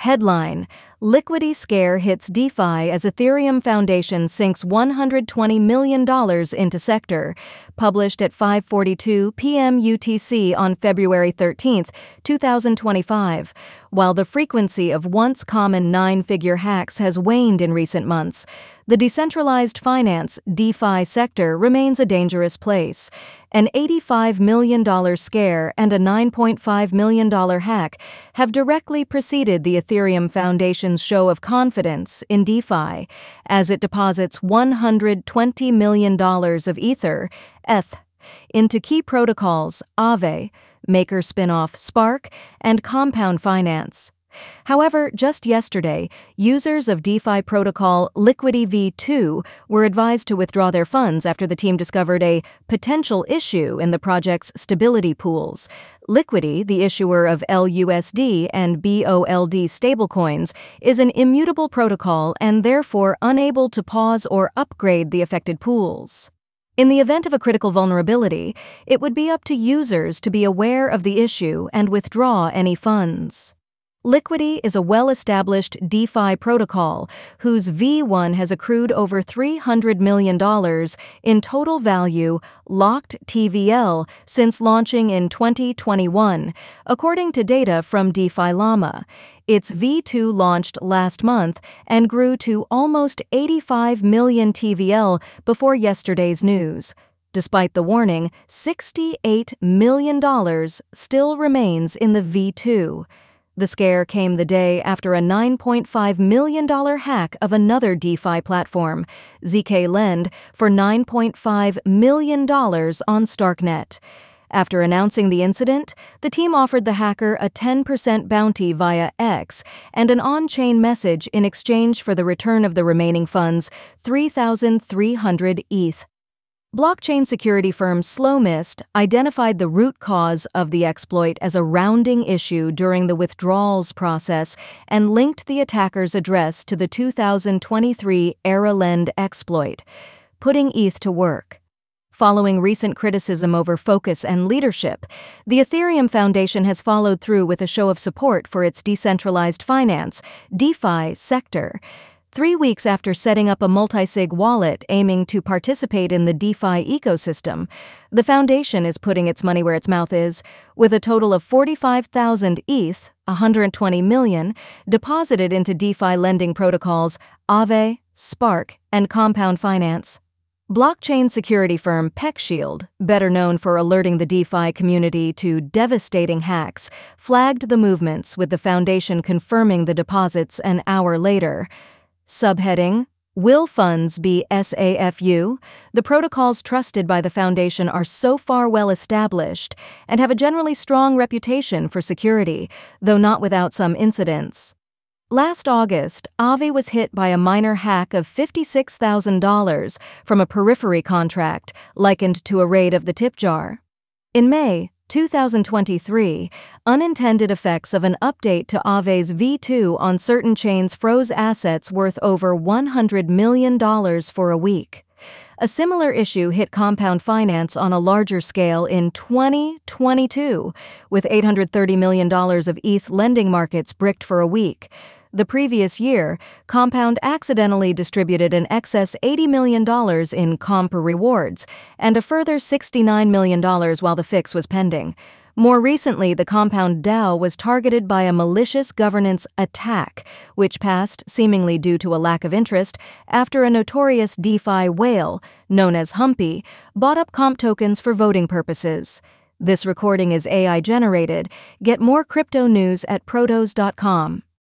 Headline: Liquidity scare hits DeFi as Ethereum Foundation sinks $120 million into sector. Published at 5:42 p.m. UTC on February 13, 2025. While the frequency of once common nine-figure hacks has waned in recent months, the decentralized finance (DeFi) sector remains a dangerous place. An $85 million scare and a $9.5 million hack have directly preceded the Ethereum Foundation's show of confidence in DeFi, as it deposits $120 million of Ether, ETH, into key protocols Aave, Maker spin-off Spark, and Compound Finance. However, just yesterday, users of DeFi protocol Liquity V2 were advised to withdraw their funds after the team discovered a potential issue in the project's stability pools. Liquity, the issuer of LUSD and BOLD stablecoins, is an immutable protocol and therefore unable to pause or upgrade the affected pools. In the event of a critical vulnerability, it would be up to users to be aware of the issue and withdraw any funds. Liquity is a well-established DeFi protocol whose V1 has accrued over $300 million in total value locked TVL since launching in 2021, according to data from DeFi Llama. Its V2 launched last month and grew to almost 85 million TVL before yesterday's news. Despite the warning, $68 million still remains in the V2. The scare came the day after a $9.5 million hack of another DeFi platform, zkLend, for $9.5 million on Starknet. After announcing the incident, the team offered the hacker a 10% bounty via X and an on-chain message in exchange for the return of the remaining funds, 3,300 ETH. Blockchain security firm Slowmist identified the root cause of the exploit as a rounding issue during the withdrawals process and linked the attacker's address to the 2023 EraLend exploit, putting ETH to work. Following recent criticism over focus and leadership, the Ethereum Foundation has followed through with a show of support for its decentralized finance (DeFi) sector. 3 weeks after setting up a multi-sig wallet aiming to participate in the DeFi ecosystem, the foundation is putting its money where its mouth is, with a total of 45,000 ETH, $120 million, deposited into DeFi lending protocols Aave, Spark, and Compound Finance. Blockchain security firm PeckShield, better known for alerting the DeFi community to devastating hacks, flagged the movements, with the foundation confirming the deposits an hour later. Subheading: Will funds be SAFU? The protocols trusted by the foundation are so far well established and have a generally strong reputation for security, though not without some incidents. Last August, Aave was hit by a minor hack of $56,000 from a periphery contract, likened to a raid of the tip jar. In May 2023, unintended effects of an update to Aave's V2 on certain chains froze assets worth over $100 million for a week. A similar issue hit Compound Finance on a larger scale in 2022, with $830 million of ETH lending markets bricked for a week. The previous year, Compound accidentally distributed an excess $80 million in comp rewards and a further $69 million while the fix was pending. More recently, the Compound DAO was targeted by a malicious governance attack, which passed, seemingly due to a lack of interest, after a notorious DeFi whale, known as Humpy, bought up comp tokens for voting purposes. This recording is AI-generated. Get more crypto news at protos.com.